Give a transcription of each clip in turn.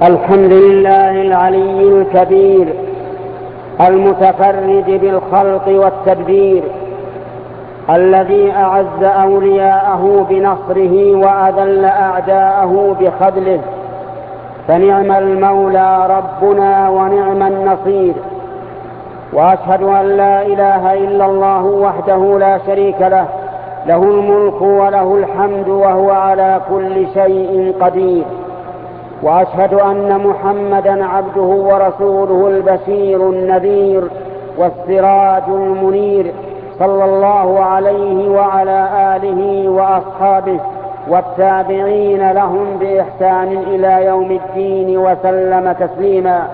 الحمد لله العلي الكبير المتفرد بالخلق والتدبير، الذي أعز أولياءه بنصره وأذل أعداءه بخذله، فنعم المولى ربنا ونعم النصير. وأشهد أن لا إله إلا الله وحده لا شريك له، له الملك وله الحمد وهو على كل شيء قدير. وأشهد أن محمدًا عبده ورسوله البشير النذير والسراج المنير، صلى الله عليه وعلى آله وأصحابه والتابعين لهم بإحسان إلى يوم الدين وسلم تسليما.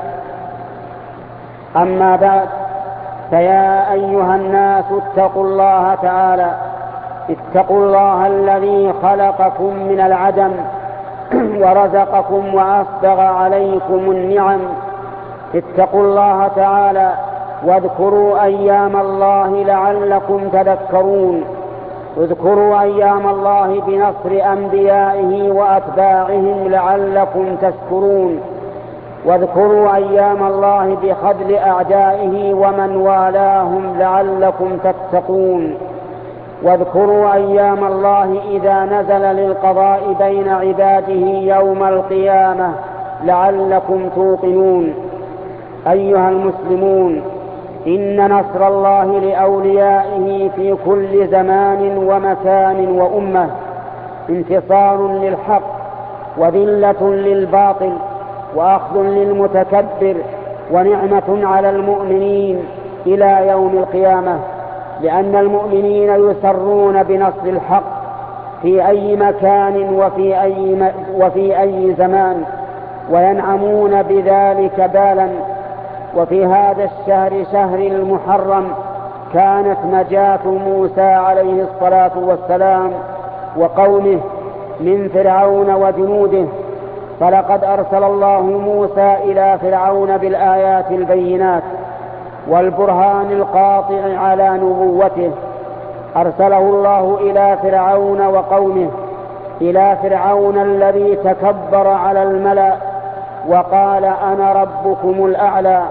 أما بعد، فيا أيها الناس اتقوا الله تعالى، اتقوا الله الذي خلقكم من العدم ورزقكم وأسبغ عليكم النعم. اتقوا الله تعالى واذكروا أيام الله لعلكم تذكرون. اذكروا أيام الله بنصر أنبيائه وأتباعهم لعلكم تشكرون. واذكروا أيام الله بخذل أعدائه ومن والاهم لعلكم تتقون. واذكروا أيام الله إذا نزل للقضاء بين عباده يوم القيامة لعلكم توقنون. أيها المسلمون، إن نصر الله لأوليائه في كل زمان ومكان وأمة انتصار للحق وذلة للباطل وأخذ للمتكبر ونعمة على المؤمنين إلى يوم القيامة، لأن المؤمنين يسرون بنصر الحق في أي مكان وفي أي زمان، وينعمون بذلك بالا. وفي هذا الشهر، شهر المحرم، كانت نجاة موسى عليه الصلاة والسلام وقومه من فرعون وجنوده، فلقد أرسل الله موسى إلى فرعون بالآيات البينات والبرهان القاطع على نبوته. أرسله الله إلى فرعون وقومه، إلى فرعون الذي تكبر على الملأ وقال أنا ربكم الأعلى.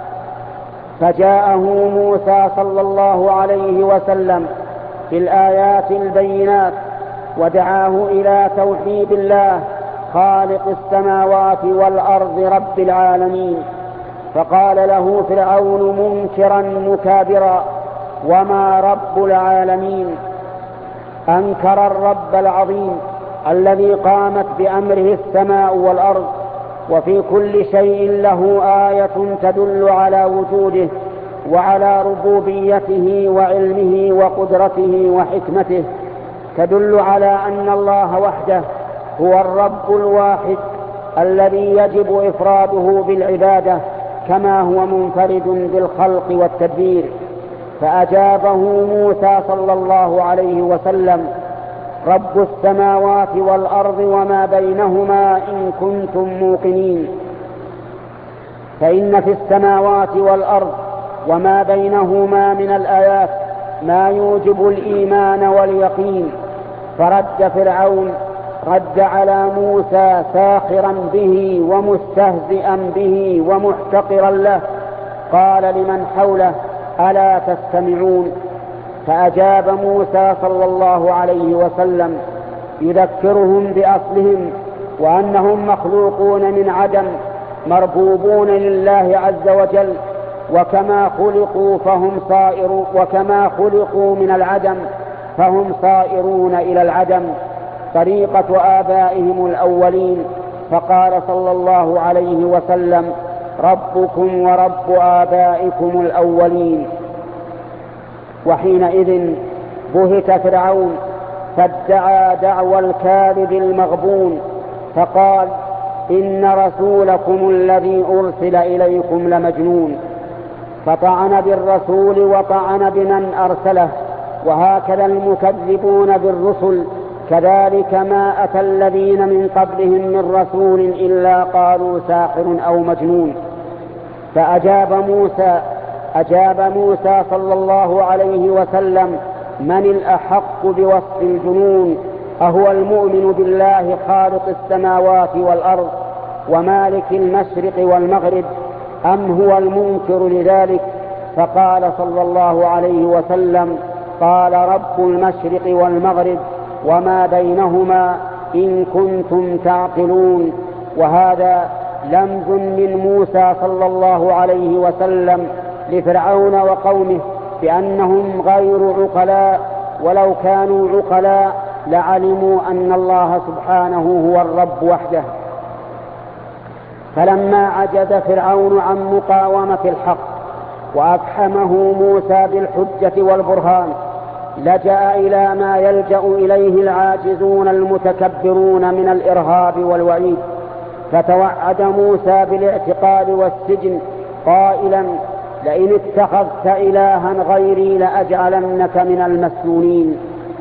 فجاءه موسى صلى الله عليه وسلم بالآيات البينات ودعاه إلى توحيد الله خالق السماوات والأرض رب العالمين. فقال له فرعون منكرا مكابرا: وما رب العالمين؟ أنكر الرب العظيم الذي قامت بأمره السماء والأرض، وفي كل شيء له آية تدل على وجوده وعلى ربوبيته وعلمه وقدرته وحكمته، تدل على أن الله وحده هو الرب الواحد الذي يجب إفراده بالعبادة، كما هو منفرد بالخلق والتدبير. فأجابه موسى صلى الله عليه وسلم: رب السماوات والأرض وما بينهما إن كنتم موقنين. فإن في السماوات والأرض وما بينهما من الآيات ما يوجب الإيمان واليقين. فرد فرعون رد على موسى ساخرا به ومستهزئا به ومحتقرا له، قال لمن حوله: ألا تستمعون؟ فأجاب موسى صلى الله عليه وسلم يذكرهم بأصلهم، وأنهم مخلوقون من عدم مربوبون لله عز وجل، وكما خلقوا من العدم فهم صائرون إلى العدم طريقة آبائهم الأولين. فقال صلى الله عليه وسلم: ربكم ورب آبائكم الأولين. وحينئذ بهت فرعون فادعى دعوى الكاذب المغبون، فقال: إن رسولكم الذي أرسل إليكم لمجنون. فطعن بالرسول وطعن بمن أرسله. وهكذا المكذبون بالرسل، كذلك ما أتى الذين من قبلهم من رسول إلا قالوا ساحر أو مجنون. فأجاب موسى صلى الله عليه وسلم: من الأحق بوصف الجنون؟ أهو المؤمن بالله خالق السماوات والأرض ومالك المشرق والمغرب، أم هو المنكر لذلك؟ فقال صلى الله عليه وسلم: قال رب المشرق والمغرب وما بينهما إن كنتم تعقلون. وهذا لمز من موسى صلى الله عليه وسلم لفرعون وقومه بأنهم غير عقلاء، ولو كانوا عقلاء لعلموا أن الله سبحانه هو الرب وحده. فلما عجز فرعون عن مقاومة الحق وأفحمه موسى بالحجة والبرهان، لجأ إلى ما يلجأ إليه العاجزون المتكبرون من الإرهاب والوعيد، فتوعد موسى بالاعتقال والسجن قائلا: لئن اتخذت إلها غيري لأجعلنك من المسجونين.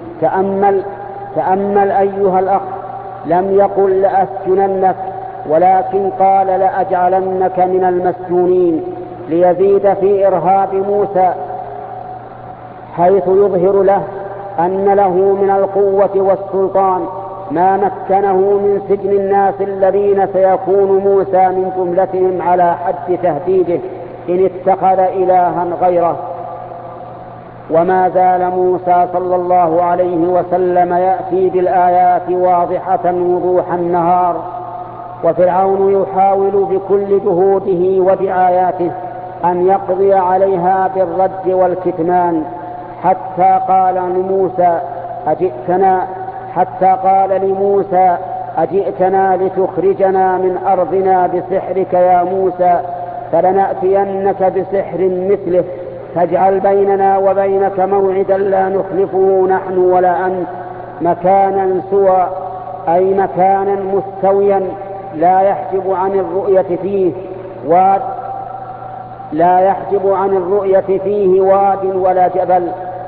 تأمل أيها الأخ، لم يقل لأسجننك، ولكن قال لأجعلنك من المسجونين، ليزيد في إرهاب موسى، حيث يظهر له أن له من القوة والسلطان ما مكنه من سجن الناس الذين سيكون موسى من جملتهم على حد تهديده إن اتخذ إلها غيره. وما زال موسى صلى الله عليه وسلم يأتي بالآيات واضحة وضوح النهار، وفرعون يحاول بكل جهوده ودعاياته أن يقضي عليها بالرد والكتمان، حتى قال لموسى: أجئتنا لتخرجنا من أرضنا بسحرك يا موسى، فلنأتينك بسحر مثله فاجعل بيننا وبينك موعدا لا نخلفه نحن ولا أنت، مكانا سوى، أي مكانا مستويا لا يحجب عن الرؤية فيه واد ولا جبل.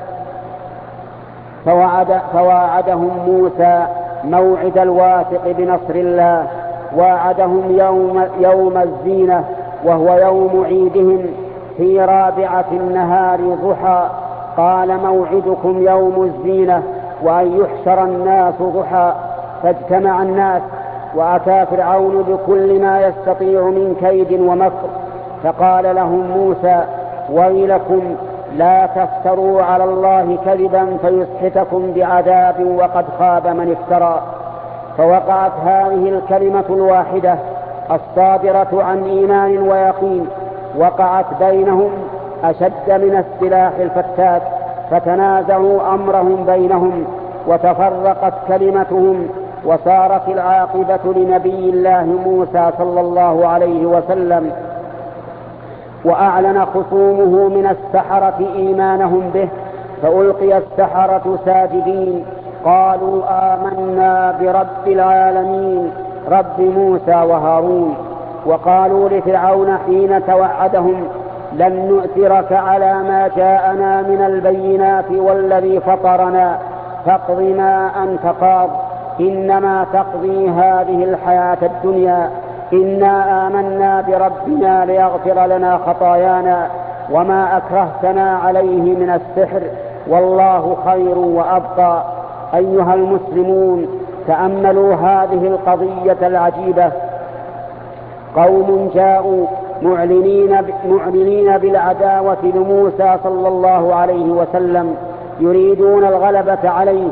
فواعدهم موسى موعد الواثق بنصر الله، واعدهم يوم الزينة، وهو يوم عيدهم، في رابعة النهار ضحى. قال: موعدكم يوم الزينة، وأن يحشر الناس ضحى. فاجتمع الناس، وأتى فرعون بكل ما يستطيع من كيد ومكر، فقال لهم موسى: ويلكم، لا تفتروا على الله كذبا فيسحتكم بعذاب وقد خاب من افترى. فوقعت هذه الكلمة الواحدة الصادرة عن إيمان ويقين، وقعت بينهم أشد من السلاح الفتاك، فتنازعوا أمرهم بينهم، وتفرقت كلمتهم، وصارت العاقبة لنبي الله موسى صلى الله عليه وسلم. وأعلن خصومه من السحرة إيمانهم به، فألقي السحرة ساجدين، قالوا: آمنا برب العالمين، رب موسى وهارون. وقالوا لفرعون حين توعدهم: لن نؤثرك على ما جاءنا من البينات والذي فطرنا، فاقض ما أنت قاض، إنما تقضي هذه الحياة الدنيا، إنا آمنا بربنا ليغفر لنا خطايانا، وما أكرهتنا عليه من السحر، والله خير وأبقى. أيها المسلمون، تأملوا هذه القضية العجيبة. قوم جاءوا معلنين بالعداوة لموسى صلى الله عليه وسلم، يريدون الغلبة عليه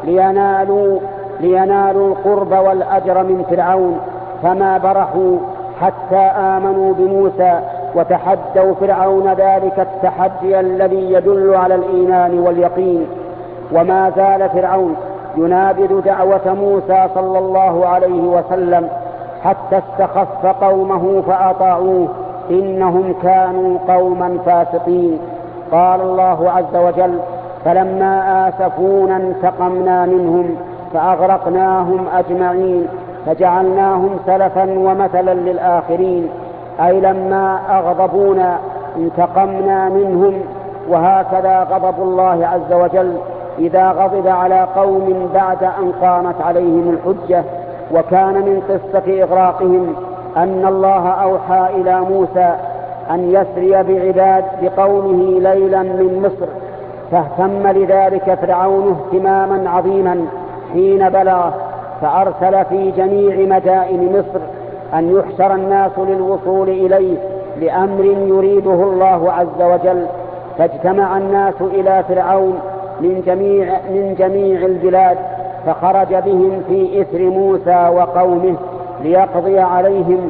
لينالوا القرب والأجر من فرعون، فما برحوا حتى آمنوا بموسى وتحدوا فرعون ذلك التحدي الذي يدل على الإيمان واليقين. وما زال فرعون ينابذ دعوة موسى صلى الله عليه وسلم حتى استخف قومه فأطاعوه، إنهم كانوا قوما فاسقين. قال الله عز وجل: فلما آسفونا انتقمنا منهم فأغرقناهم أجمعين فجعلناهم سلفا ومثلا للآخرين. أي لما أغضبونا انتقمنا منهم. وهكذا غضب الله عز وجل إذا غضب على قوم بعد أن قامت عليهم الحجة. وكان من قصة إغراقهم أن الله أوحى إلى موسى أن يسري بقومه ليلا من مصر، فاهتم لذلك فرعون اهتماما عظيما حين بلغ، فأرسل في جميع مدائن مصر أن يحشر الناس للوصول إليه لأمر يريده الله عز وجل، فاجتمع الناس إلى فرعون من جميع البلاد، فخرج بهم في إثر موسى وقومه ليقضي عليهم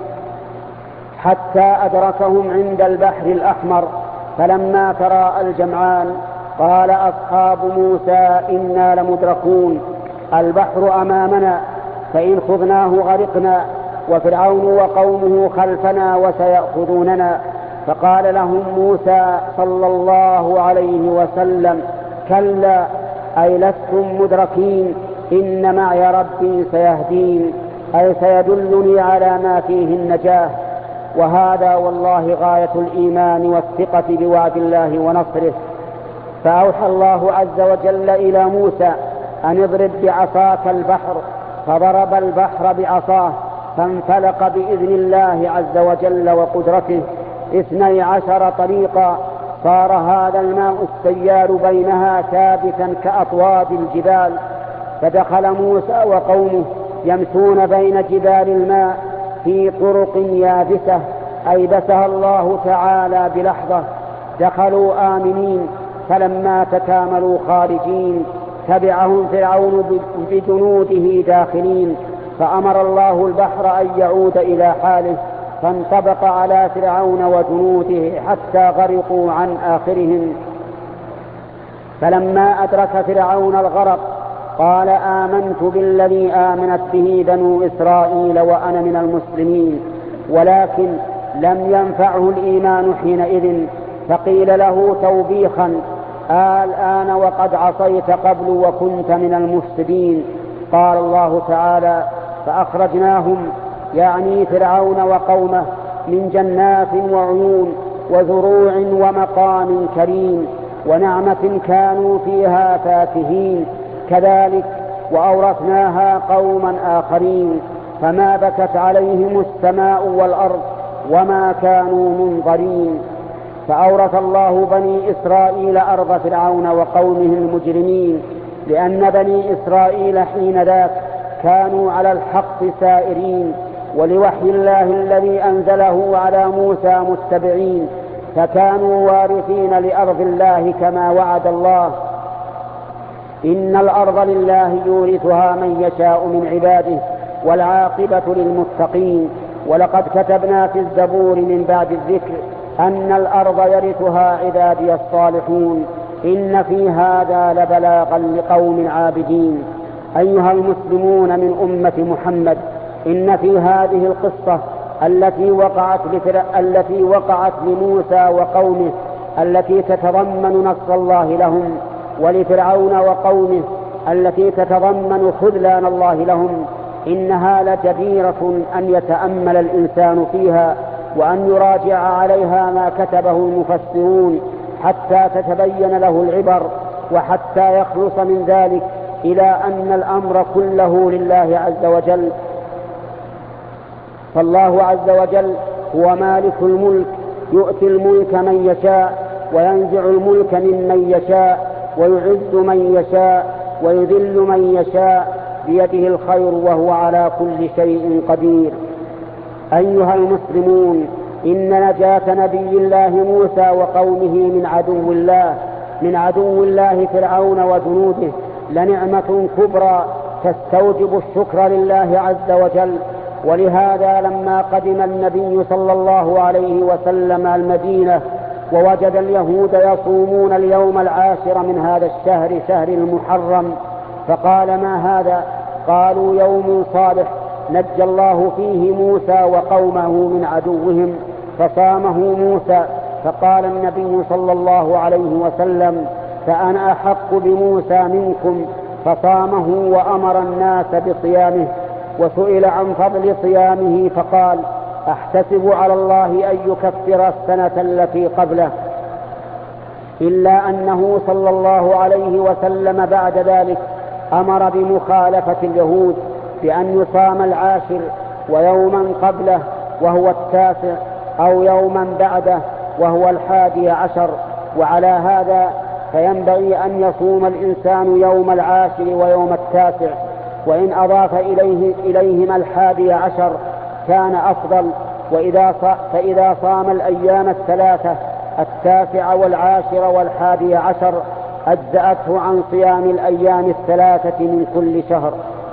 حتى أدركهم عند البحر الأحمر. فلما تراءى الجمعان قال أصحاب موسى إنا لمدركون، البحر أمامنا فإن خذناه غرقنا وفرعون وقومه خلفنا وسيأخذوننا. فقال لهم موسى صلى الله عليه وسلم كلا، أي لستم مدركين، إن معي ربي سيهدين، أي سيدلني على ما فيه النجاة. وهذا والله غاية الإيمان والثقة بوعد الله ونصره. فأوحى الله عز وجل إلى موسى أن اضرب بعصاك البحر، فضرب البحر بعصاه فانفلق بإذن الله عز وجل وقدرته 12 طريقا، صار هذا الماء السيال بينها ثابتا كأطواد الجبال. فدخل موسى وقومه يمشون بين جبال الماء في طرق يابسة أيبسها الله تعالى بلحظة، دخلوا آمنين. فلما تكاملوا خارجين تبعهم فرعون بجنوده داخلين، فأمر الله البحر أن يعود إلى حاله، فانطبق على فرعون وجنوده حتى غرقوا عن آخرهم. فلما أدرك فرعون الغرق قال آمنت بالذي آمنت به بنو إسرائيل وأنا من المسلمين، ولكن لم ينفعه الإيمان حينئذ، فقيل له توبيخا الآن وقد عصيت قبل وكنت من المفسدين. قال الله تعالى فأخرجناهم، يعني فرعون وقومه، من جنات وعيون وزروع ومقام كريم ونعمة كانوا فيها فاكهين، كذلك وأورثناها قوما آخرين، فما بكت عليهم السماء والأرض وما كانوا منظرين. فأورث الله بني إسرائيل أرض فرعون وقومه المجرمين، لأن بني إسرائيل حين ذاك كانوا على الحق سائرين، ولوحي الله الذي أنزله على موسى متبعين، فكانوا وارثين لأرض الله كما وعد الله إن الأرض لله يورثها من يشاء من عباده والعاقبة للمتقين. ولقد كتبنا في الزبور من بعد الذكر أن الأرض يرثها عبادي الصالحون، إن في هذا لبلاغا لقوم عابدين. أيها المسلمون من أمة محمد، إن في هذه القصة التي وقعت لموسى وقومه، التي تتضمن نصر الله لهم، ولفرعون وقومه التي تتضمن خذلان الله لهم، إنها لجديرة أن يتأمل الإنسان فيها وأن يراجع عليها ما كتبه المفسرون حتى تتبين له العبر، وحتى يخلص من ذلك إلى أن الأمر كله لله عز وجل. فالله عز وجل هو مالك الملك، يؤتي الملك من يشاء وينزع الملك ممن يشاء ويعز من يشاء ويذل من يشاء، بيده الخير وهو على كل شيء قدير. أيها المسلمون، إن نجاة نبي الله موسى وقومه من عدو الله فرعون وجنوده لنعمة كبرى تستوجب الشكر لله عز وجل. ولهذا لما قدم النبي صلى الله عليه وسلم المدينة ووجد اليهود يصومون اليوم 10 من هذا الشهر، شهر المحرم، فقال ما هذا؟ قالوا يوم صالح نجى الله فيه موسى وقومه من عدوهم، فصامه موسى. فقال النبي صلى الله عليه وسلم فأنا أحق بموسى منكم، فصامه وأمر الناس بصيامه. وسئل عن فضل صيامه فقال أحتسب على الله أن يكفر السنة التي قبله، إلا أنه صلى الله عليه وسلم بعد ذلك أمر بمخالفة اليهود بأن يصام 10 ويوما قبله وهو 9 أو يوما بعده وهو 11. وعلى هذا فينبغي أن يصوم الإنسان يوم 10 ويوم 9، وإن أضاف إليهما 11 كان أفضل. فإذا صام الأيام الثلاثة 9 والعاشر والحادي عشر أجزأته عن صيام الأيام الثلاثة من كل شهر،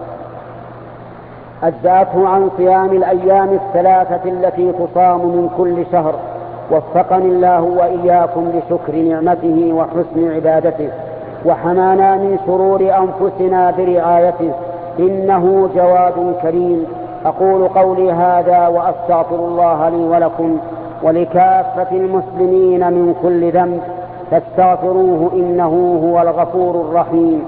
أجزأته عن صيام الأيام الثلاثة التي تصام من كل شهر. وفقني الله وإياكم لشكر نعمته وحسن عبادته، وحمانا من شرور أنفسنا برعايته، إنه جواد كريم. أقول قولي هذا وأستغفر الله لي ولكم ولكافة المسلمين من كل ذنب، فاستغفروه إنه هو الغفور الرحيم.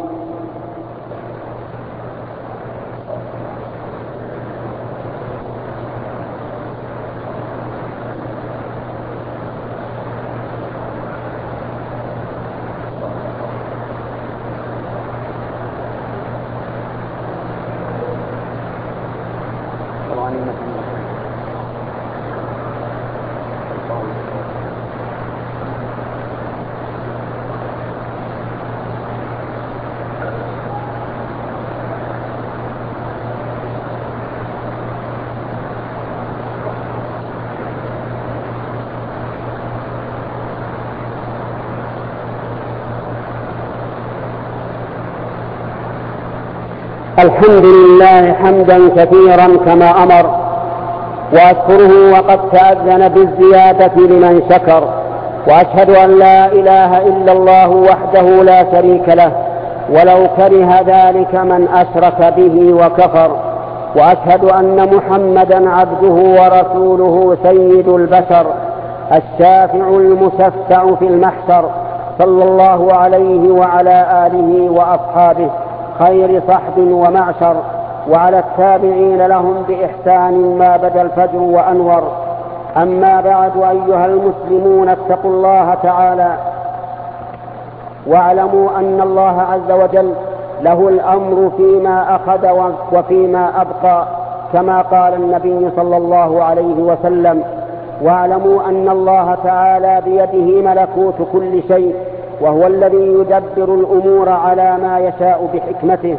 الحمد لله حمدا كثيرا كما أمر، وأشكره وقد تأذن بالزيادة لمن شكر، وأشهد أن لا إله إلا الله وحده لا شريك له، ولو كره ذلك من أشرك به وكفر. وأشهد أن محمدا عبده ورسوله سيد البشر الشافع المشفع في المحشر، صلى الله عليه وعلى آله وأصحابه خير صحب ومعشر، وعلى التابعين لهم بإحسان ما بدا الفجر وأنور. أما بعد، أيها المسلمون اتقوا الله تعالى واعلموا أن الله عز وجل له الأمر فيما أخذ وفيما أبقى، كما قال النبي صلى الله عليه وسلم: واعلموا أن الله تعالى بيده ملكوت كل شيء، وهو الذي يدبر الأمور على ما يشاء بحكمته.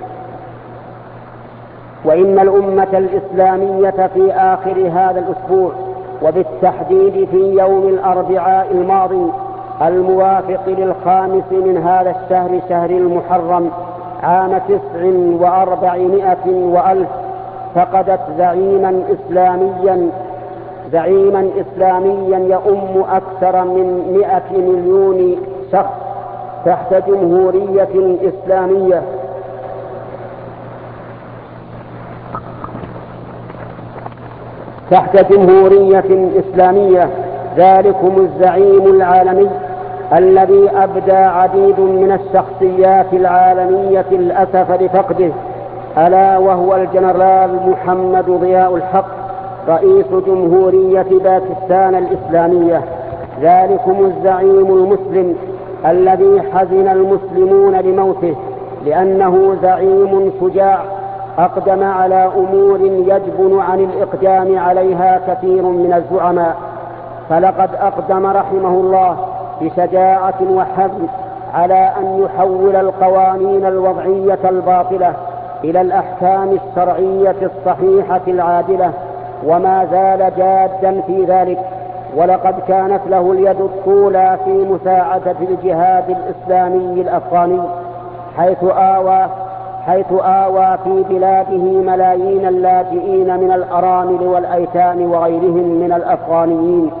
وإن الأمة الإسلامية في آخر هذا الأسبوع، وبالتحديد في يوم الأربعاء الماضي الموافق للخامس من هذا الشهر، شهر المحرم، عام 49 وألف، فقدت زعيما إسلاميا يؤم أكثر من 100 مليون شخص تحت جمهورية إسلامية، ذلكم الزعيم العالمي الذي أبدى عديد من الشخصيات العالمية الأسف لفقده، ألا وهو الجنرال محمد ضياء الحق، رئيس جمهورية باكستان الإسلامية. ذلكم الزعيم المسلم الذي حزن المسلمون لموته، لأنه زعيم شجاع أقدم على أمور يجبن عن الإقدام عليها كثير من الزعماء. فلقد أقدم رحمه الله بشجاعة وحزم على أن يحول القوانين الوضعية الباطلة إلى الأحكام الشرعية الصحيحة العادلة، وما زال جادا في ذلك. ولقد كانت له اليد الطولى في مساعدة الجهاد الإسلامي الأفغاني، حيث آوى في بلاده ملايين اللاجئين من الأرامل والأيتام وغيرهم من الأفغانيين،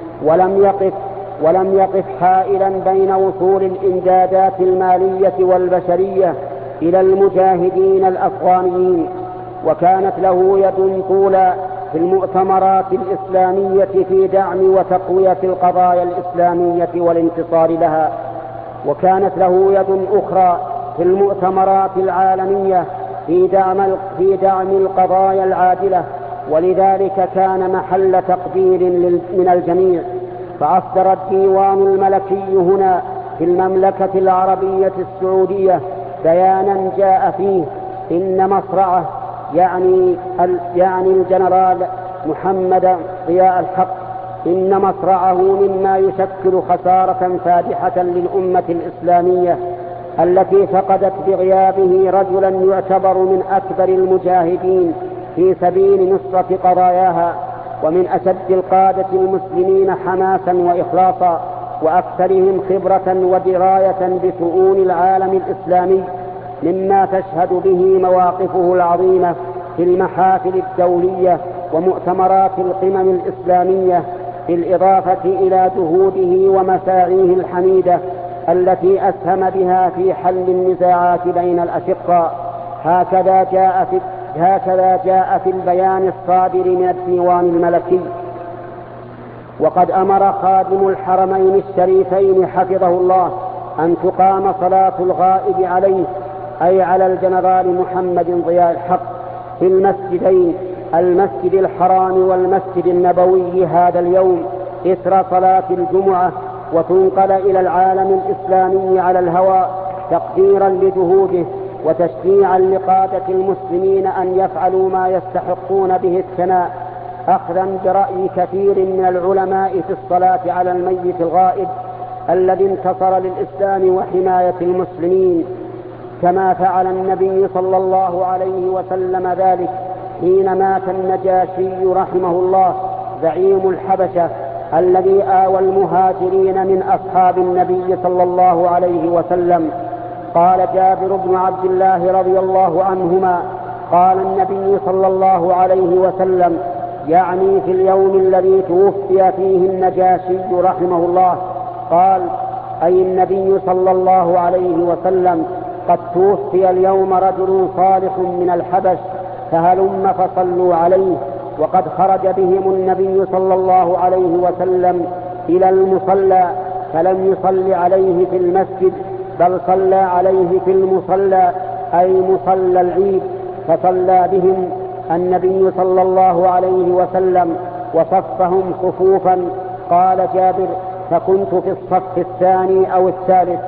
ولم يقف حائلا بين وصول الإمدادات المالية والبشرية إلى المجاهدين الأفغانيين. وكانت له يد طولى في المؤتمرات الإسلامية في دعم وتقوية القضايا الإسلامية والانتصار لها. وكانت له يد أخرى في المؤتمرات العالمية في دعم القضايا العادلة، ولذلك كان محل تقدير من الجميع. فأصدر الديوان الملكي هنا في المملكة العربية السعودية بيانا جاء فيه إن مصرعه، يعني الجنرال محمد ضياء الحق، إن مصرعه مما يشكل خسارة فادحة للأمة الإسلامية التي فقدت بغيابه رجلا يعتبر من أكبر المجاهدين في سبيل نصرة قضاياها، ومن أشد القادة المسلمين حماسا وإخلاصا، وأكثرهم خبرة ودراية بشؤون العالم الإسلامي، مما تشهد به مواقفه العظيمة في المحافل الدولية ومؤتمرات القمم الإسلامية، بالإضافة إلى جهوده ومساعيه الحميدة التي أسهم بها في حل النزاعات بين الأشقاء. هكذا جاء في البيان الصادر من الديوان الملكي. وقد أمر خادم الحرمين الشريفين حفظه الله أن تقام صلاة الغائب عليه، أي على الجنرال محمد ضياء الحق، في المسجدين، المسجد الحرام والمسجد النبوي، هذا اليوم إثر صلاة الجمعة، وتنقل إلى العالم الإسلامي على الهواء تقديرا لجهوده وتشجيعا لقادة المسلمين أن يفعلوا ما يستحقون به الثناء، أخذا برأي كثير من العلماء في الصلاة على الميت الغائب الذي انتصر للإسلام وحماية المسلمين، كما فعل النبي صلى الله عليه وسلم ذلك حين مات النجاشي رحمه الله زعيم الحبشة الذي آوى المهاجرين من أصحاب النبي صلى الله عليه وسلم. قال جابر بن عبد الله رضي الله عنهما: قال النبي صلى الله عليه وسلم، يعني في اليوم الذي توفي فيه النجاشي رحمه الله، قال أي النبي صلى الله عليه وسلم: قد توفي اليوم رجل صالح من الحبش، فهلم فصلوا عليه. وقد خرج بهم النبي صلى الله عليه وسلم إلى المصلى، فلم يصل عليه في المسجد، بل صلى عليه في المصلى، أي مصلى العيد، فصلى بهم النبي صلى الله عليه وسلم وصفهم صفوفا. قال جابر: فكنت في الصف الثاني أو الثالث.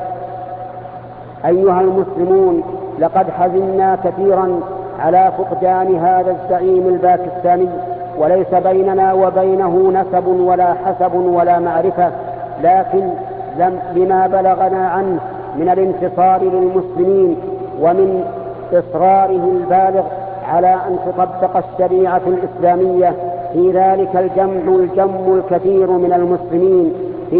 أيها المسلمون، لقد حزنا كثيرا على فقدان هذا الزعيم الباكستاني، وليس بيننا وبينه نسب ولا حسب ولا معرفة، لكن لما بلغنا عنه من الانتصار للمسلمين ومن إصراره البالغ على أن تطبق الشريعة الإسلامية في ذلك الجم الكثير من المسلمين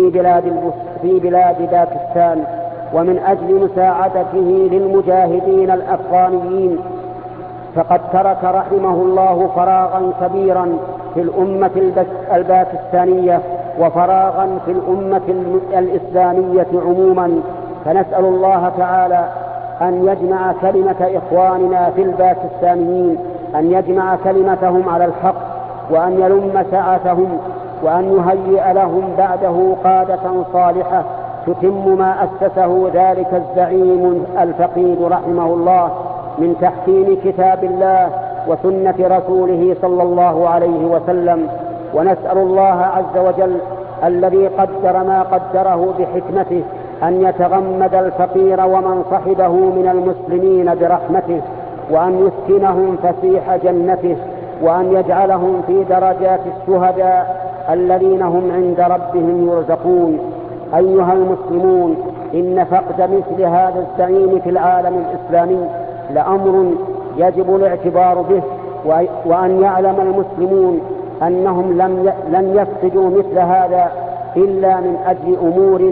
في بلاد باكستان، ومن أجل مساعدته للمجاهدين الأفغانيين، فقد ترك رحمه الله فراغا كبيرا في الأمة الباكستانية وفراغا في الأمة الإسلامية عموما. فنسأل الله تعالى أن يجمع كلمة إخواننا في الباكستانيين، أن يجمع كلمتهم على الحق، وأن يلم سعتهم، وأن يهيئ لهم بعده قادة صالحة تتم ما أسسه ذلك الزعيم الفقيد رحمه الله من تحكيم كتاب الله وسنة رسوله صلى الله عليه وسلم. ونسأل الله عز وجل الذي قدر ما قدره بحكمته أن يتغمد الفقير ومن صحبه من المسلمين برحمته، وأن يسكنهم فسيح جنته، وأن يجعلهم في درجات الشهداء الذين هم عند ربهم يرزقون. أيها المسلمون، إن فقد مثل هذا الزعيم في العالم الإسلامي لأمر يجب الاعتبار به، وأن يعلم المسلمون أنهم لم يفقدوا مثل هذا إلا من أجل أمور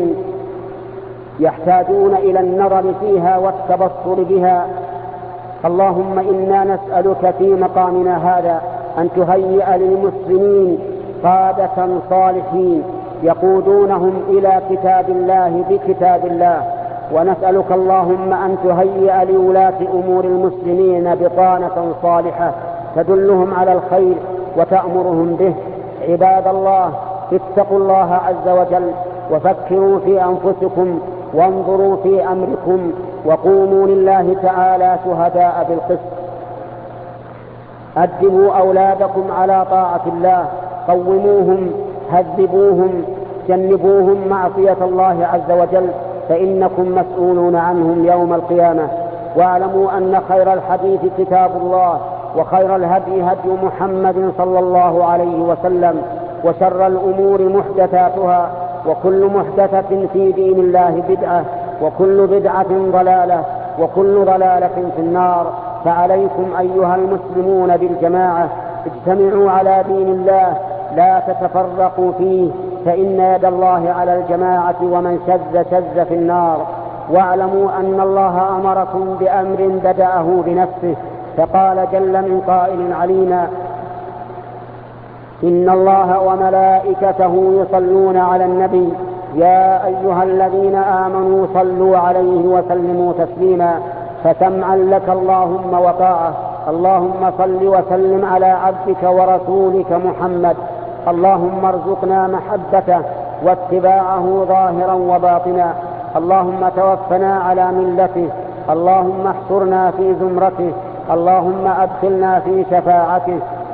يحتاجون إلى النظر فيها والتبصر بها. اللهم إنا نسألك في مقامنا هذا أن تهيئ للمسلمين قادة صالحين يقودونهم إلى كتاب الله بكتاب الله، ونسألك اللهم أن تهيئ لولاة أمور المسلمين بطانة صالحة تدلهم على الخير وتأمرهم به. عباد الله، اتقوا الله عز وجل وفكروا في أنفسكم وانظروا في أمركم، وقوموا لله تعالى شهداء بالقسط. أدبوا أولادكم على طاعة الله، قوموهم، هذبوهم، جنبوهم معصية الله عز وجل، فإنكم مسؤولون عنهم يوم القيامة. واعلموا أن خير الحديث كتاب الله، وخير الهدي هدي محمد صلى الله عليه وسلم، وشر الأمور محدثاتها، وكل محدثة في دين الله بدعة، وكل بدعة ضلالة، وكل ضلالة في النار. فعليكم أيها المسلمون بالجماعة، اجتمعوا على دين الله لا تتفرقوا فيه، فإن يد الله على الجماعة ومن شذ في النار. واعلموا أن الله أمركم بأمر بدأه بنفسه، فقال جل من قائل علينا: إن الله وملائكته يصلون على النبي يا أيها الذين آمنوا صلوا عليه وسلموا تسليما. فسمعا لك اللهم وطاعة. اللهم صل وسلم على عبدك ورسولك محمد. اللهم ارزقنا محبته واتباعه ظاهرا وباطنا. اللهم توفنا على ملته. اللهم احشرنا في زمرته. اللهم أدخلنا في شفاعته.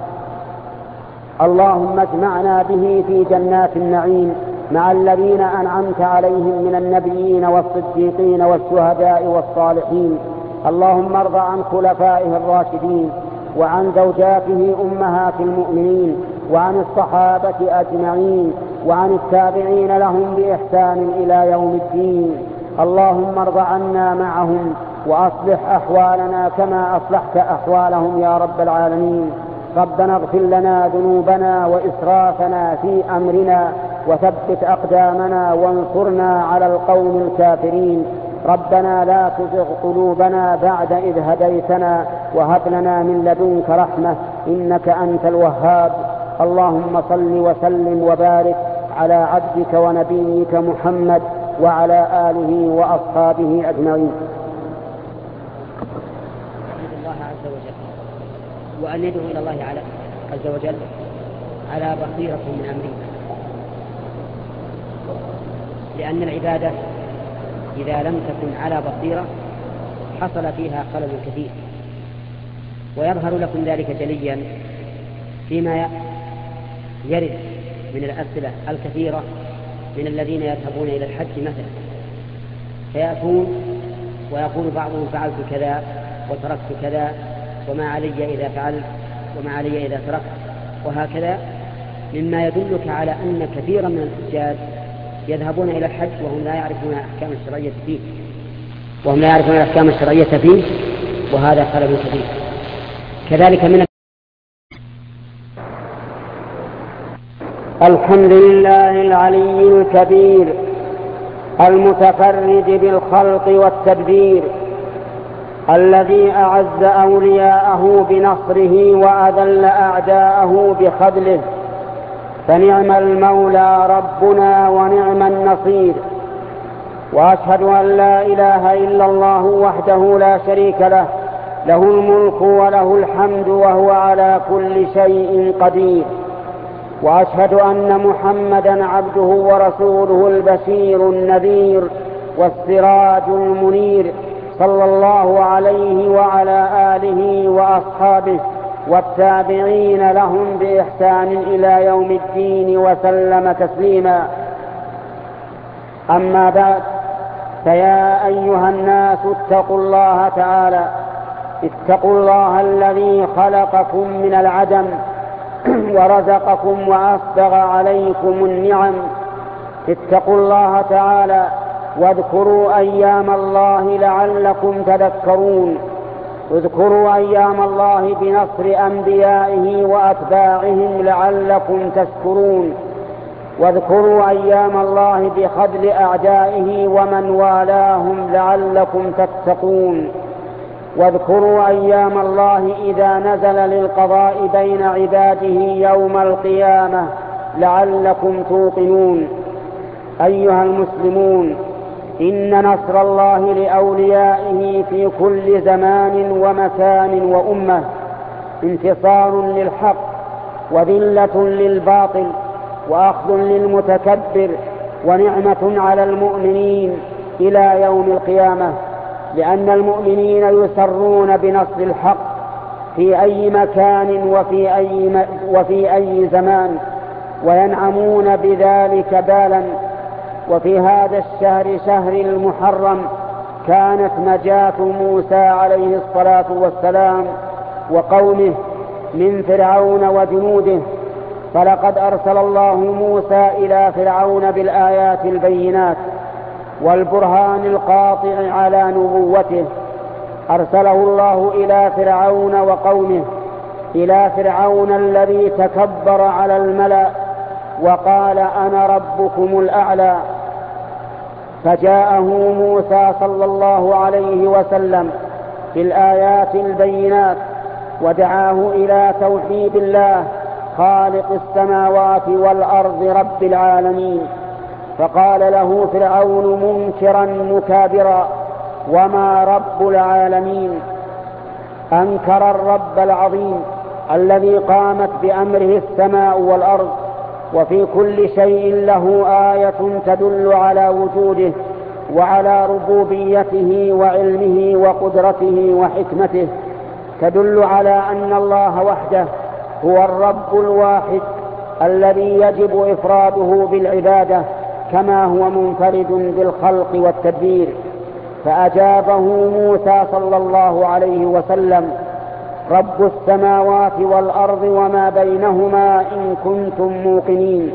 اللهم اجمعنا به في جنات النعيم مع الذين أنعمت عليهم من النبيين والصديقين والشهداء والصالحين. اللهم ارض عن خلفائه الراشدين وعن زوجاته أمهات المؤمنين وعن الصحابة أجمعين وعن التابعين لهم بإحسان إلى يوم الدين. اللهم ارض عنا معهم وأصلح أحوالنا كما أصلحت أحوالهم يا رب العالمين. ربنا اغفر لنا ذنوبنا وإسرافنا في أمرنا وثبت أقدامنا وانصرنا على القوم الكافرين. ربنا لا تزغ قلوبنا بعد إذ هديتنا وهب لنا من لدنك رحمة إنك أنت الوهاب. اللهم صل وسلم وبارك على عبدك ونبيك محمد وعلى آله وأصحابه أجمعين. الله عز وجل وأن يدعو إلى الله عز وجل على بصيرة من أمره، لأن العبادة إذا لم تكن على بصيرة حصل فيها خلل كثير، ويظهر لكم ذلك جليا فيما يرد من الأسئلة الكثيرة من الذين يذهبون إلى الحج مثلا، فيأتون ويقول بعضهم فعلت كذا وتركت كذا وما علي إذا فعلت وما علي إذا تركت، وهكذا، مما يدلك على أن كثيرا من الحجاج يذهبون إلى الحج وهم لا يعرفون الأحكام الشرعية فيه، وهذا خلل كبير. كذلك من الحمد لله العلي الكبير المتفرد بالخلق والتدبير، الذي أعز أولياءه بنصره وأذل أعداءه بخذله، فنعم المولى ربنا ونعم النصير. وأشهد أن لا إله إلا الله وحده لا شريك له، له الملك وله الحمد وهو على كل شيء قدير. وأشهد أن محمدا عبده ورسوله البشير النذير والسراج المنير، صلى الله عليه وعلى آله وأصحابه والتابعين لهم بإحسان إلى يوم الدين وسلم تسليما. أما بعد، فيا أيها الناس اتقوا الله تعالى، اتقوا الله الذي خلقكم من العدم ورزقكم وأسبغ عليكم النعم. اتقوا الله تعالى واذكروا أيام الله لعلكم تذكرون. اذكروا أيام الله بنصر أنبيائه وأتباعهم لعلكم تشكرون. واذكروا أيام الله بخذل أعدائه ومن والاهم لعلكم تتقون. واذكروا أيام الله إذا نزل للقضاء بين عباده يوم القيامة لعلكم توقنون. أيها المسلمون، إن نصر الله لأوليائه في كل زمان ومكان وأمة انتصار للحق وذلة للباطل وأخذ للمتكبر ونعمة على المؤمنين إلى يوم القيامة، لأن المؤمنين يسرون بنصر الحق في أي مكان وفي أي زمان، وينعمون بذلك بالا. وفي هذا الشهر، شهر المحرم، كانت نجاة موسى عليه الصلاة والسلام وقومه من فرعون وجنوده، فلقد أرسل الله موسى إلى فرعون بالآيات البينات والبرهان القاطع على نبوته، أرسله الله إلى فرعون وقومه، إلى فرعون الذي تكبر على الملأ وقال أنا ربكم الأعلى. فجاءه موسى صلى الله عليه وسلم بالآيات البينات ودعاه إلى توحيد الله خالق السماوات والأرض رب العالمين. فقال له فرعون منكرا مكابرا: وما رب العالمين؟ أنكر الرب العظيم الذي قامت بأمره السماء والأرض، وفي كل شيء له آية تدل على وجوده وعلى ربوبيته وعلمه وقدرته وحكمته، تدل على أن الله وحده هو الرب الواحد الذي يجب إفراده بالعبادة كما هو منفرد بالخلق والتدبير. فأجابه موسى صلى الله عليه وسلم: رب السماوات والأرض وما بينهما إن كنتم موقنين.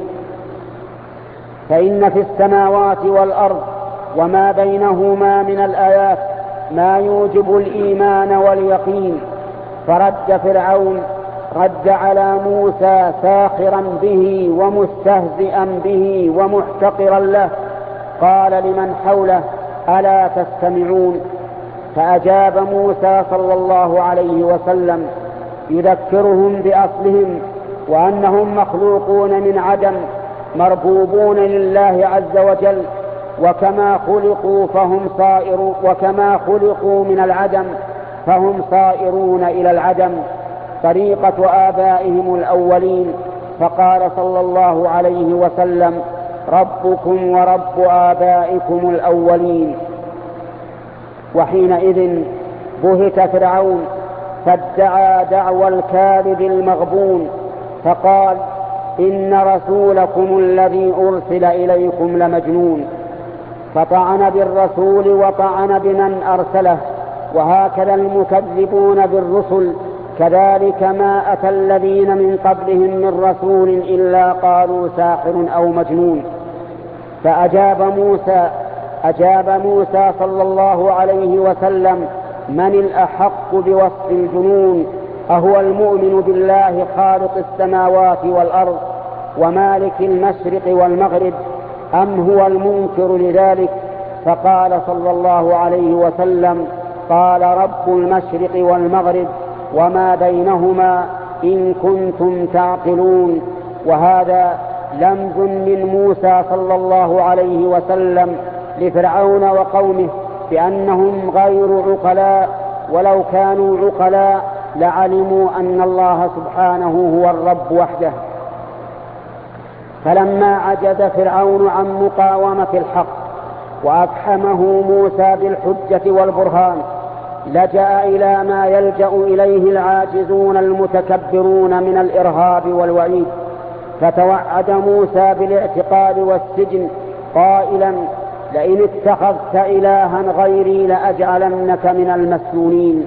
فإن في السماوات والأرض وما بينهما من الآيات ما يوجب الإيمان واليقين. فرد فرعون رد على موسى ساخرا به ومستهزئا به ومحتقرا له، قال لمن حوله: ألا تستمعون؟ فأجاب موسى صلى الله عليه وسلم يذكرهم بأصلهم وأنهم مخلوقون من عدم مربوبون لله عز وجل، وكما خلقوا من العدم فهم صائرون إلى العدم طريقة آبائهم الأولين. فقال صلى الله عليه وسلم: ربكم ورب آبائكم الأولين. وحينئذ بهت فرعون فادعى دعوى الكاذب المغبون، فقال: إن رسولكم الذي أرسل إليكم لمجنون. فطعن بالرسول وطعن بمن أرسله. وهكذا المكذبون بالرسل كذلك ما أتى الذين من قبلهم من رسول إلا قالوا ساحر أو مجنون. فأجاب موسى صلى الله عليه وسلم: من الأحق بوصف الجنون؟ أهو المؤمن بالله خالق السماوات والأرض ومالك المشرق والمغرب، أم هو المنكر لذلك؟ فقال صلى الله عليه وسلم: قال رب المشرق والمغرب وما بينهما إن كنتم تعقلون. وهذا لمز من موسى صلى الله عليه وسلم لفرعون وقومه بأنهم غير عقلاء، ولو كانوا عقلاء لعلموا أن الله سبحانه هو الرب وحده. فلما عجز فرعون عن مقاومة الحق وأفحمه موسى بالحجة والبرهان لجأ إلى ما يلجأ إليه العاجزون المتكبرون من الإرهاب والوعيد، فتوعد موسى بالاعتقال والسجن قائلا: لئن اتخذت إلها غيري لأجعلنك من المسجونين.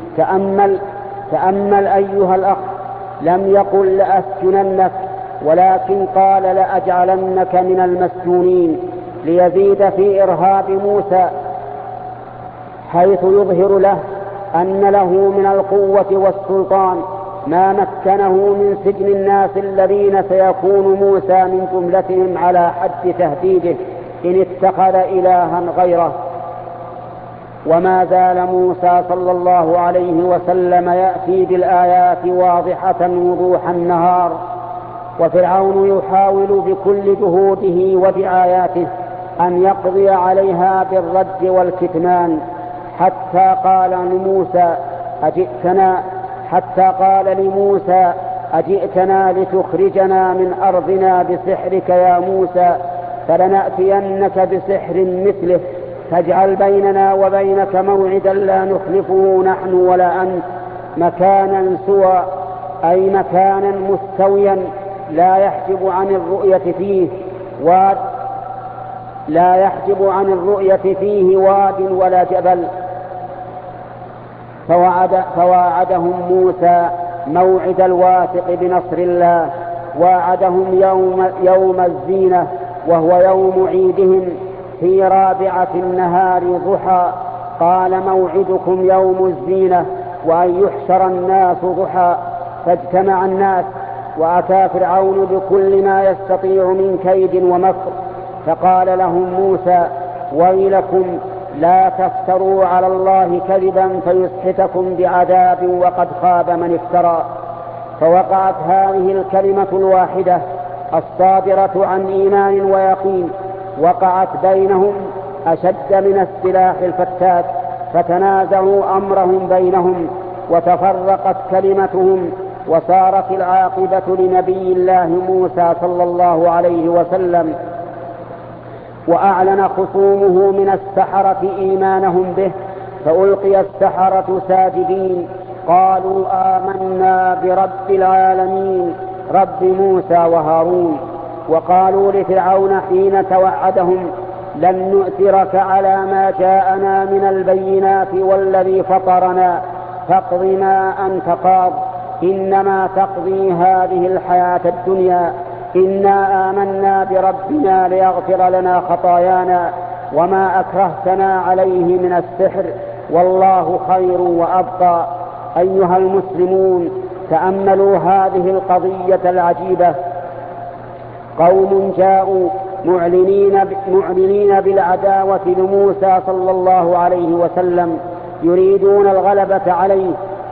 تأمل أيها الأخ، لم يقل لأسجننك، ولكن قال لأجعلنك من المسجونين ليزيد في إرهاب موسى، حيث يظهر له أن له من القوة والسلطان ما مكنه من سجن الناس الذين سيكون موسى من جملتهم على حد تهديده إن اتخذ إلها غيره. وما زال موسى صلى الله عليه وسلم يأتي بالآيات واضحة وضوح النهار، وفرعون يحاول بكل جهوده ودعاياته أن يقضي عليها بالرد والكتمان، حتى قال لموسى: أجئتنا لتخرجنا من أرضنا بسحرك يا موسى، فلنأتينك بسحر مثله تجعل بيننا وبينك موعدا لا نخلفه نحن ولا أنت، مكانا سوى، أي مكانا مستويا لا يحجب عن الرؤية فيه واد ولا جبل. فواعدهم موسى موعد الواثق بنصر الله، واعدهم يوم الزينة وهو يوم عيدهم في رابعة النهار ضحى، قال موعدكم يوم الزينة وأن يحشر الناس ضحى. فاجتمع الناس وأتى فرعون بكل ما يستطيع من كيد ومكر. فقال لهم موسى: ويلكم لا تفتروا على الله كذبا فيسحتكم بعذاب وقد خاب من افترى. فوقعت هذه الكلمة الواحدة الصادرة عن إيمان ويقين وقعت بينهم أشد من السلاح الفتاك، فتنازعوا أمرهم بينهم وتفرقت كلمتهم، وصارت العاقبة لنبي الله موسى صلى الله عليه وسلم. وأعلن خصومه من السحرة إيمانهم به، فألقي السحرة ساجدين قالوا آمنا برب العالمين رب موسى وهارون. وقالوا لفرعون حين توعدهم: لن نؤثرك على ما جاءنا من البينات والذي فطرنا فاقض ما أنت قاض إنما تقضي هذه الحياة الدنيا إنا آمنا بربنا ليغفر لنا خطايانا وما أكرهتنا عليه من السحر والله خير وأبقى. أيها المسلمون، تأملوا هذه القضية العجيبة. قوم جاءوا معلنين بالعداوة لموسى صلى الله عليه وسلم، يريدون الغلبة عليه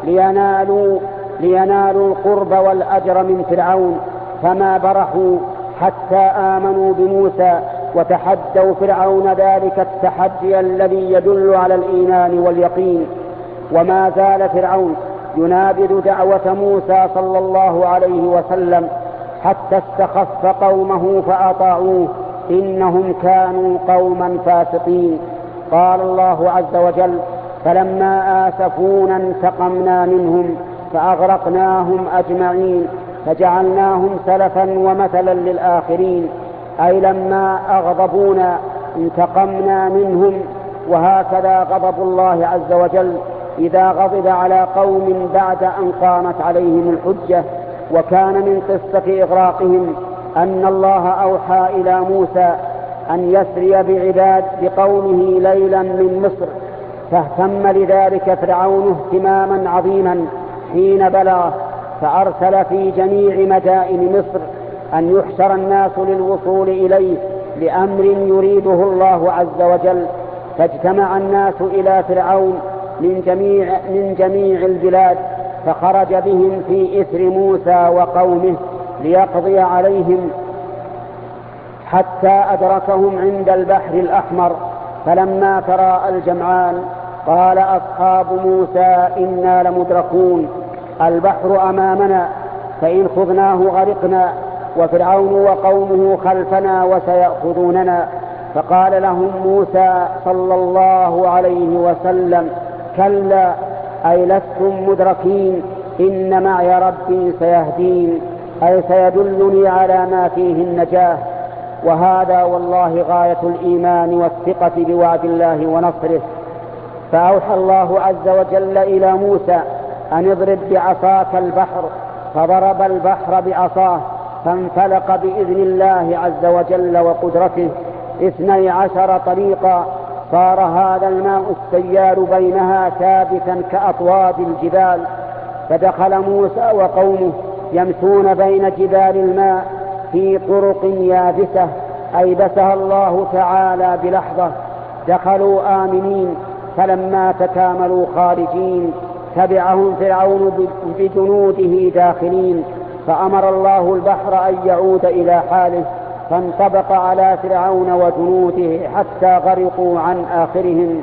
لينالوا القرب والأجر من فرعون، فما برحوا حتى آمنوا بموسى وتحدوا فرعون ذلك التحدي الذي يدل على الإيمان واليقين. وما زال فرعون ينابذ دعوة موسى صلى الله عليه وسلم حتى استخف قومه فأطاعوه، إنهم كانوا قوما فاسقين. قال الله عز وجل: فلما آسفونا انتقمنا منهم فأغرقناهم أجمعين فجعلناهم سلفا ومثلا للآخرين. أي لما أغضبونا انتقمنا منهم. وهكذا غضب الله عز وجل إذا غضب على قوم بعد أن قامت عليهم الحجة. وكان من قصة إغراقهم أن الله أوحى إلى موسى أن يسري بقومه ليلا من مصر، فاهتم لذلك فرعون اهتماما عظيما حين بلغ، فأرسل في جميع مدائن مصر أن يحشر الناس للوصول إليه لأمر يريده الله عز وجل. فاجتمع الناس إلى فرعون من جميع البلاد، فخرج بهم في إثر موسى وقومه ليقضي عليهم حتى أدركهم عند البحر الأحمر. فلما تراءى الجمعان قال أصحاب موسى إنا لمدركون، البحر أمامنا فإن خذناه غرقنا وفرعون وقومه خلفنا وسيأخذوننا. فقال لهم موسى صلى الله عليه وسلم: كلا، أي لستم مدركين، إن معي ربي سيهدين، أي سيدلني على ما فيه النجاة. وهذا والله غاية الإيمان والثقة بوعد الله ونصره. فأوحى الله عز وجل إلى موسى أن اضرب بعصاك البحر، فضرب البحر بعصاه فانفلق بإذن الله عز وجل وقدرته 12 طريقا، صار هذا الماء السيال بينها ثابتا كأطواد الجبال. فدخل موسى وقومه يمشون بين جبال الماء في طرق يابسة أيبسها الله تعالى بلحظة. دخلوا آمنين، فلما تكاملوا خارجين تبعهم فرعون بجنوده داخلين، فأمر الله البحر أن يعود إلى حاله، فانطبق على فرعون وجنوده حتى غرقوا عن آخرهم.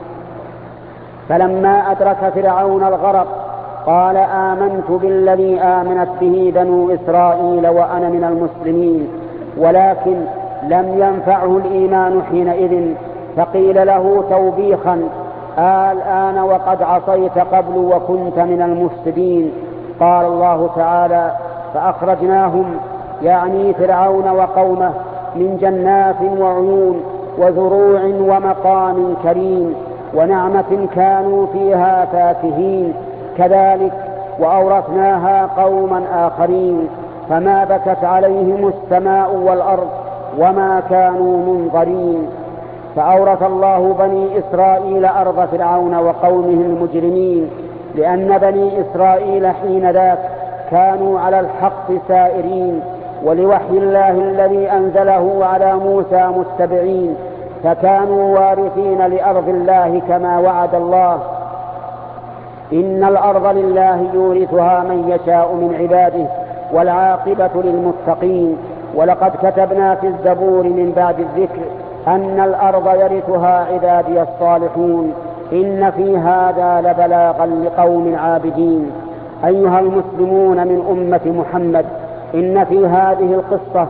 فلما أدرك فرعون الغرق قال آمنت بالذي آمنت به بنو إسرائيل وأنا من المسلمين. ولكن لم ينفعه الإيمان حينئذ، فقيل له توبيخا: الآن وقد عصيت قبل وكنت من المفسدين. قال الله تعالى: فأخرجناهم، يعني فرعون وقومه، من جنات وعيون وزروع ومقام كريم ونعمة كانوا فيها فاكهين. كذلك وأورثناها قوما آخرين، فما بكت عليهم السماء والأرض وما كانوا منظرين. فأورث الله بني إسرائيل أرض فرعون وقومه المجرمين، لأن بني إسرائيل حين ذاك كانوا على الحق سائرين، ولوحي الله الذي أنزله على موسى متبعين، فكانوا وارثين لأرض الله كما وعد الله: إن الأرض لله يورثها من يشاء من عباده والعاقبة للمتقين. ولقد كتبنا في الزبور من بعد الذكر أن الأرض يرثها عبادي الصالحون، إن في هذا لبلاغا لقوم عابدين. أيها المسلمون من أمة محمد، إن في هذه القصة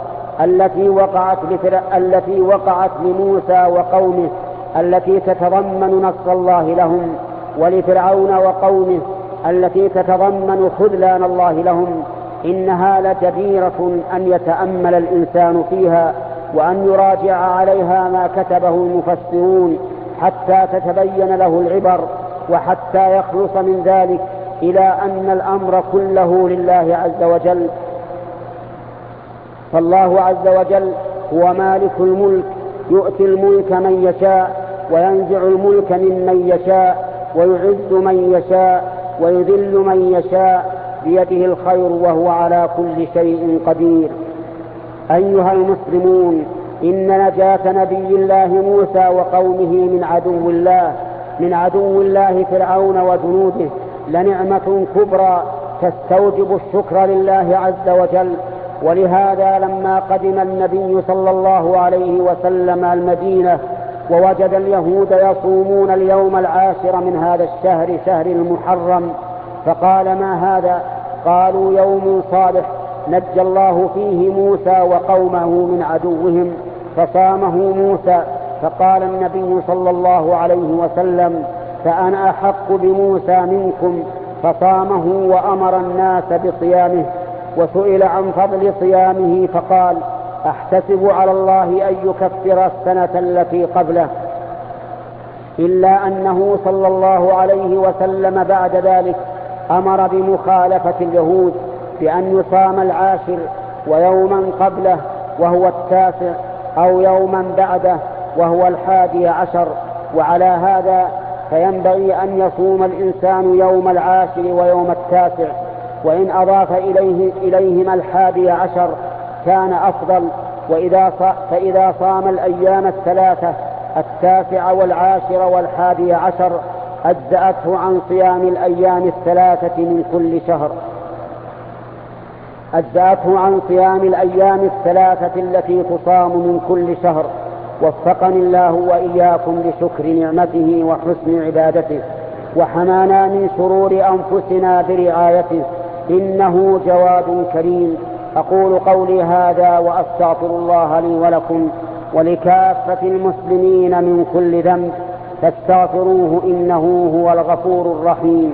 التي وقعت لموسى وقومه، التي تتضمن نصر الله لهم، ولفرعون وقومه التي تتضمن خذلان الله لهم، إنها لجديرة أن يتأمل الإنسان فيها، وأن يراجع عليها ما كتبه المفسرون حتى تتبين له العبر، وحتى يخلص من ذلك إلى أن الأمر كله لله عز وجل. فالله عز وجل هو مالك الملك، يؤتي الملك من يشاء وينزع الملك ممن يشاء، ويعز من يشاء ويذل من يشاء، بيده الخير وهو على كل شيء قدير. أيها المسلمون، إن نجاة نبي الله موسى وقومه من عدو الله فرعون وجنوده لنعمة كبرى تستوجب الشكر لله عز وجل. ولهذا لما قدم النبي صلى الله عليه وسلم المدينة ووجد اليهود يصومون اليوم العاشر من هذا الشهر، شهر المحرم، فقال: ما هذا؟ قالوا: يوم صالح نجى الله فيه موسى وقومه من عدوهم، فصامه موسى. فقال النبي صلى الله عليه وسلم: فأنا أحق بموسى منكم، فصامه وأمر الناس بصيامه. وسئل عن فضل صيامه فقال: أحتسب على الله أن يكفر السنة التي قبله، إلا أنه صلى الله عليه وسلم بعد ذلك أمر بمخالفة اليهود بأن يصام العاشر ويوما قبله وهو التاسع، أو يوما بعده وهو 11. وعلى هذا فينبغي أن يصوم الإنسان يوم العاشر ويوم التاسع، وإن أضاف إليهما 11 كان أفضل. فإذا صام الأيام الثلاثة 19 والعاشر 11 أجزأته عن صيام الأيام الثلاثة من كل شهر، أجزأته عن صيام الأيام الثلاثة التي تصام من كل شهر. وفقني الله وإياكم لشكر نعمته وحسن عبادته، وحمانا من شرور أنفسنا برعايته، إنه جواد كريم. أقول قولي هذا وأستغفر الله لي ولكم ولكافة المسلمين من كل ذنب، فاستغفروه إنه هو الغفور الرحيم.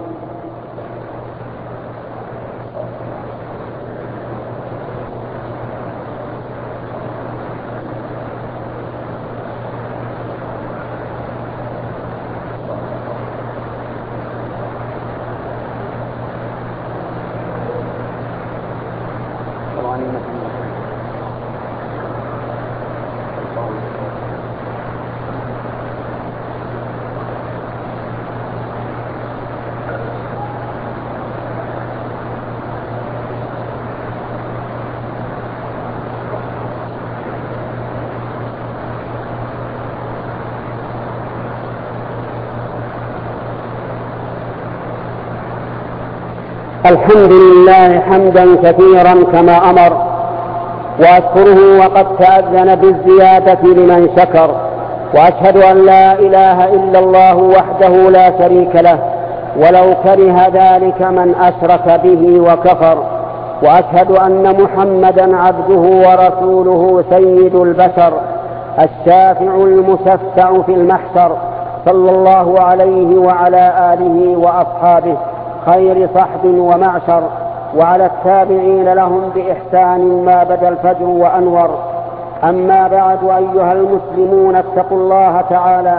الحمد لله حمدا كثيرا كما أمر، وأشكره وقد تأذن بالزيادة لمن شكر، وأشهد أن لا إله إلا الله وحده لا شريك له، ولو كره ذلك من أشرك به وكفر. وأشهد أن محمدا عبده ورسوله سيد البشر، الشافع المشفع في المحشر، صلى الله عليه وعلى آله وأصحابه خير صحب ومعشر، وعلى التابعين لهم بإحسان ما بدا الفجر وأنور. أما بعد، أيها المسلمون، اتقوا الله تعالى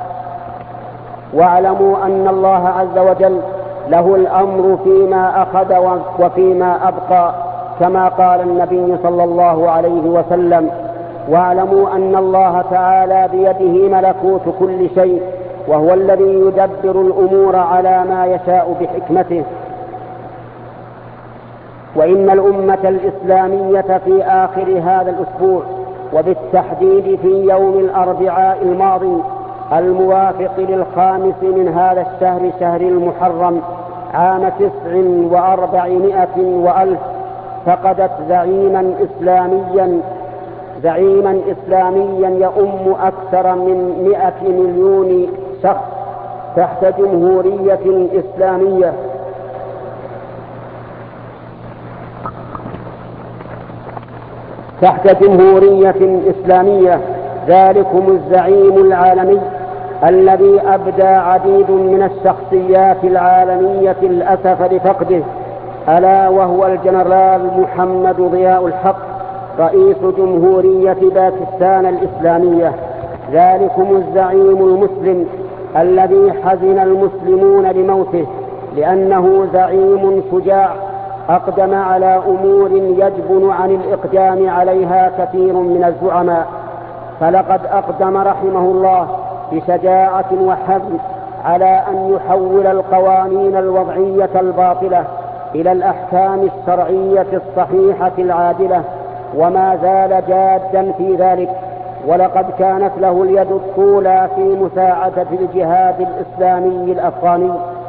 واعلموا أن الله عز وجل له الأمر فيما أخذ وفيما أبقى، كما قال النبي صلى الله عليه وسلم: واعلموا أن الله تعالى بيده ملكوت كل شيء، وهو الذي يدبر الأمور على ما يشاء بحكمته. وإن الأمة الإسلامية في آخر هذا الأسبوع، وبالتحديد في يوم الأربعاء الماضي الموافق للخامس من هذا الشهر، شهر المحرم، عام 400 فقدت زعيما إسلاميا يؤم أكثر من 100 مليون شخص تحت جمهورية إسلامية. ذلكم الزعيم العالمي الذي أبدى عديد من الشخصيات العالمية الأسف لفقده، ألا وهو الجنرال محمد ضياء الحق، رئيس جمهورية باكستان الإسلامية. ذلكم الزعيم المسلم الذي حزن المسلمون لموته، لأنه زعيم شجاع أقدم على أمور يجبن عن الإقدام عليها كثير من الزعماء. فلقد أقدم رحمه الله بشجاعة وحزم على أن يحول القوانين الوضعية الباطلة إلى الأحكام الشرعية الصحيحة العادلة، وما زال جادا في ذلك. ولقد كانت له اليد الطولى في مساعدة الجهاد الإسلامي الأفغاني،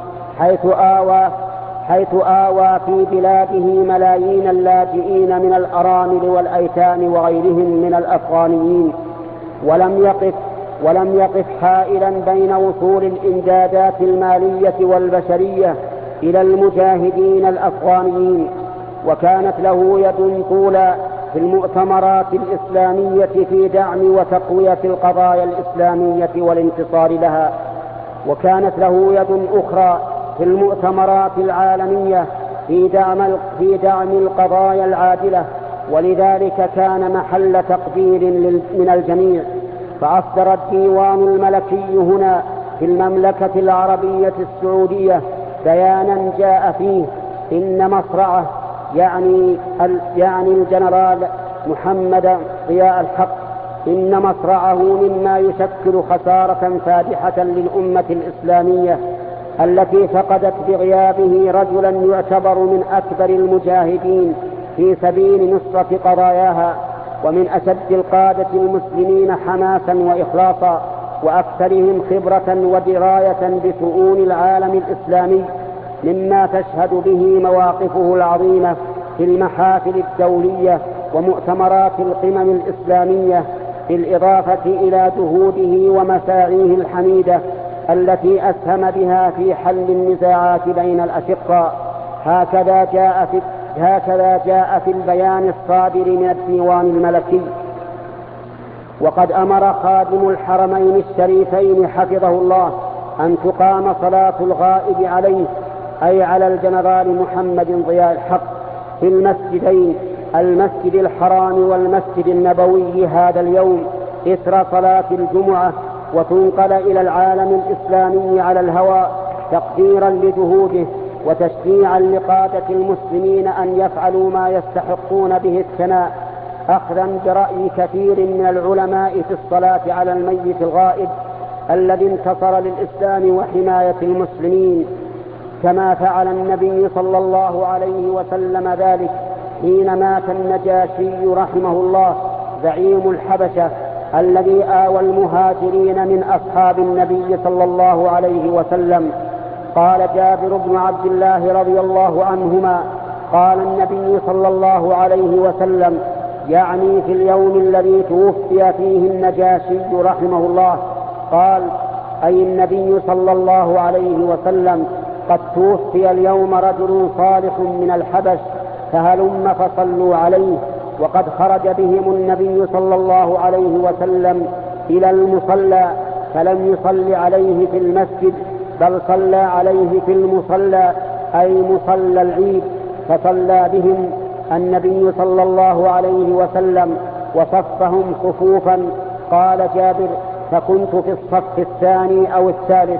حيث آوى في بلاده ملايين اللاجئين من الأرامل والأيتام وغيرهم من الأفغانيين، ولم يقف حائلا بين وصول الإمدادات المالية والبشرية إلى المجاهدين الأفغانيين. وكانت له يد طولى في المؤتمرات الإسلامية في دعم وتقوية القضايا الإسلامية والانتصار لها. وكانت له يد أخرى في المؤتمرات العالمية في دعم القضايا العادلة، ولذلك كان محل تقدير من الجميع. فأصدر الديوان الملكي هنا في المملكة العربية السعودية بيانا جاء فيه إن مصرعه، يعني الجنرال محمد ضياء الحق، إن مصرعه مما يشكل خسارة فادحة للأمة الإسلامية التي فقدت بغيابه رجلا يعتبر من أكبر المجاهدين في سبيل نصرة قضاياها، ومن أشد القادة المسلمين حماسا وإخلاصا، وأكثرهم خبرة ودراية بشؤون العالم الإسلامي، مما تشهد به مواقفه العظيمة في المحافل الدولية ومؤتمرات القمم الإسلامية، بالإضافة إلى جهوده ومساعيه الحميدة التي أسهم بها في حل النزاعات بين الأشقاء. هكذا جاء في البيان الصادر من الديوان الملكي. وقد أمر خادم الحرمين الشريفين حفظه الله أن تقام صلاة الغائب عليه، أي على الجنرال محمد ضياء الحق، في المسجدين، المسجد الحرام والمسجد النبوي، هذا اليوم إثر صلاة الجمعة، وتنقل إلى العالم الإسلامي على الهواء تقديرا لجهوده وتشجيعا لقادة المسلمين أن يفعلوا ما يستحقون به الثناء، أخذا برأي كثير من العلماء في الصلاة على الميت الغائب الذي انتصر للإسلام وحماية المسلمين، كما فعل النبي صلى الله عليه وسلم ذلك حين مات النجاشي رحمه الله زعيم الحبشة الذي آوى المهاجرين من أصحاب النبي صلى الله عليه وسلم. قال جابر بن عبد الله رضي الله عنهما: قال النبي صلى الله عليه وسلم، يعني في اليوم الذي توفي فيه النجاشي رحمه الله، قال: أي النبي صلى الله عليه وسلم، قد توفي اليوم رجل صالح من الحبش، فهلم فصلوا عليه. وقد خرج بهم النبي صلى الله عليه وسلم إلى المصلى، فلم يصل عليه في المسجد، بل صلى عليه في المصلى، أي مصلى العيد، فصلى بهم النبي صلى الله عليه وسلم وصفهم صفوفا. قال جابر: فكنت في الصف الثاني أو الثالث.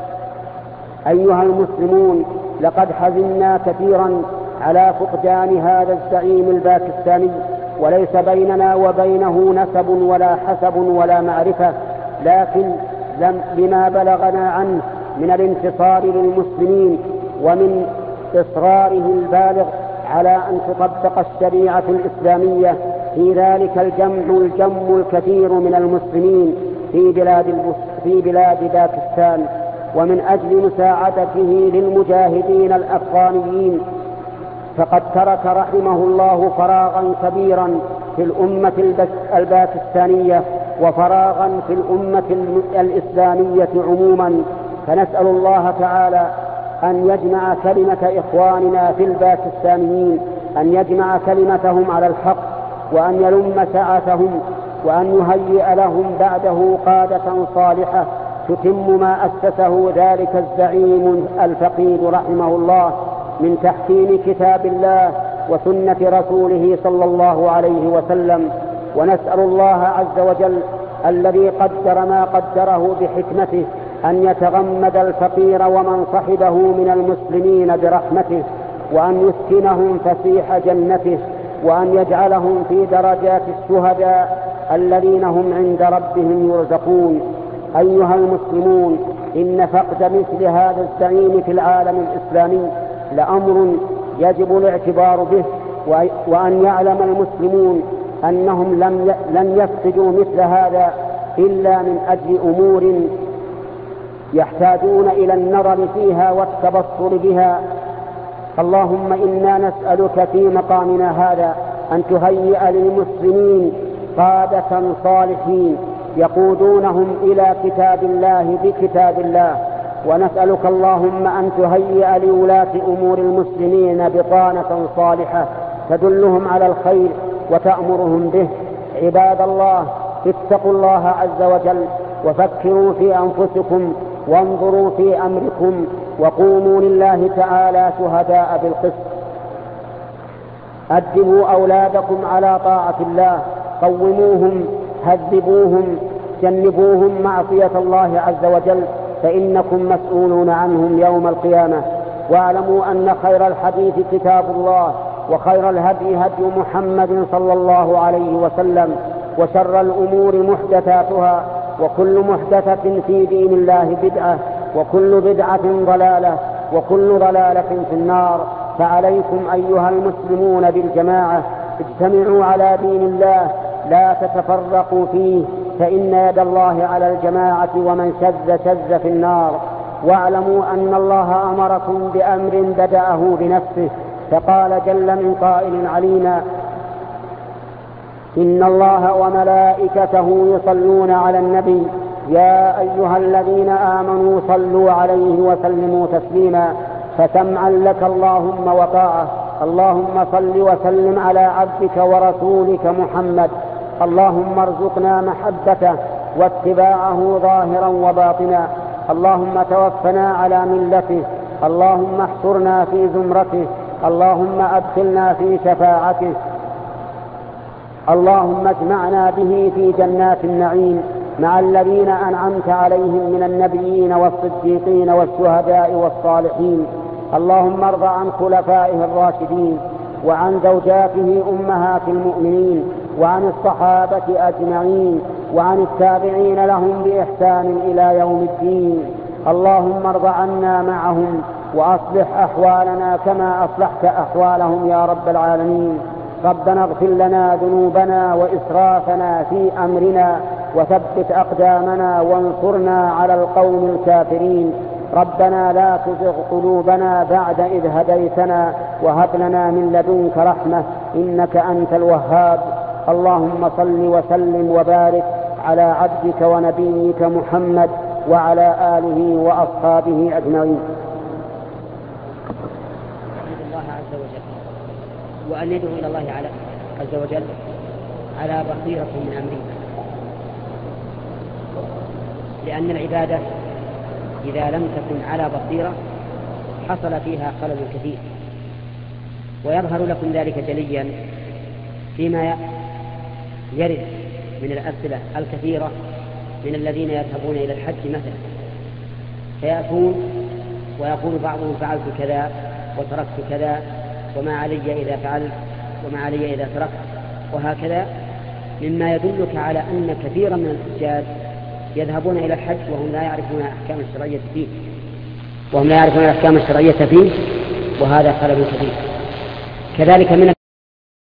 أيها المسلمون، لقد حزنا كثيرا على فقدان هذا الزعيم الباكستاني وليس بيننا وبينه نسب ولا حسب ولا معرفة، لكن لما بلغنا عنه من الانتصار للمسلمين ومن إصراره البالغ على أن تطبق الشريعة الإسلامية في ذلك الجم الكثير من المسلمين في بلاد باكستان، ومن أجل مساعدته للمجاهدين الأفغانيين، فقد ترك رحمه الله فراغا كبيرا في الأمة الباكستانية وفراغا في الأمة الإسلامية عموما. فنسأل الله تعالى أن يجمع كلمة إخواننا في الباكستانيين، أن يجمع كلمتهم على الحق، وأن يلم سعتهم، وأن يهيئ لهم بعده قادة صالحة تتم ما أسسه ذلك الزعيم الفقيد رحمه الله من تحكيم كتاب الله وسنة رسوله صلى الله عليه وسلم. ونسأل الله عز وجل الذي قدر ما قدره بحكمته أن يتغمد الفقير ومن صحبه من المسلمين برحمته، وأن يسكنهم فسيح جنته، وأن يجعلهم في درجات الشهداء الذين هم عند ربهم يرزقون. أيها المسلمون، إن فقد مثل هذا الزعيم في العالم الإسلامي لأمر يجب الاعتبار به، وأن يعلم المسلمون أنهم لن يفقدوا مثل هذا إلا من أجل أمور يحتاجون إلى النظر فيها والتبصر بها. اللهم إنا نسألك في مقامنا هذا أن تهيئ للمسلمين قادة صالحين يقودونهم إلى كتاب الله بكتاب الله، ونسألك اللهم أن تهيئ لولاة أمور المسلمين بطانة صالحة تدلهم على الخير وتأمرهم به. عباد الله، اتقوا الله عز وجل وفكروا في أنفسكم وانظروا في أمركم، وقوموا لله تعالى شهداء بالقسط. أدبوا أولادكم على طاعة الله، قوموهم، هذبوهم، جنبوهم معصية الله عز وجل، فإنكم مسؤولون عنهم يوم القيامة. واعلموا أن خير الحديث كتاب الله، وخير الهدي هدي محمد صلى الله عليه وسلم، وشر الأمور محدثاتها، وكل محدثة في دين الله بدعة، وكل بدعة ضلالة، وكل ضلالة في النار. فعليكم أيها المسلمون بالجماعة، اجتمعوا على دين الله، لا تتفرقوا فيه، فإن يد الله على الجماعة، ومن شذ في النار. واعلموا أن الله أمركم بأمر بدأه بنفسه، فقال جل من قائل علينا: إن الله وملائكته يصلون على النبي يا أيها الذين آمنوا صلوا عليه وسلموا تسليما. فسمعا لك اللهم وطاعة. اللهم صل وسلم على عبدك ورسولك محمد. اللهم ارزقنا محبته واتباعه ظاهرا وباطنا. اللهم توفنا على ملته. اللهم احشرنا في زمرته. اللهم أدخلنا في شفاعته. اللهم اجمعنا به في جنات النعيم مع الذين أنعمت عليهم من النبيين والصديقين والشهداء والصالحين. اللهم ارض عن خلفائه الراشدين، وعن زوجاته أمهات المؤمنين، وعن الصحابة أجمعين، وعن التابعين لهم بإحسان إلى يوم الدين. اللهم ارض عنا معهم، وأصلح أحوالنا كما أصلحت أحوالهم يا رب العالمين. ربنا اغفر لنا ذنوبنا وإسرافنا في أمرنا، وثبت أقدامنا وانصرنا على القوم الكافرين. ربنا لا تزغ قلوبنا بعد إذ هديتنا، وهب لنا من لدنك رحمة إنك أنت الوهاب. اللهم صل وسلم وبارك على عبدك ونبيك محمد وعلى آله وأصحابه أجمعين. الله عز وجل، وأن يدعو إلى الله عز وجل على بصيرة من أمره، لأن العبادة إذا لم تكن على بصيرة حصل فيها خلل كثير. ويظهر لكم ذلك جليا فيما يرد من الأسئلة الكثيرة من الذين يذهبون إلى الحج مثلا، فيأتون ويقول بعضهم: فعلت كذا وتركت كذا، وما علي إذا فعلت، وما علي إذا تركت. وهكذا مما يدلك على أن كثيرا من الحجاج يذهبون إلى الحج وهم لا يعرفون الأحكام الشرعية فيه وهذا خلل كبير. كذلك من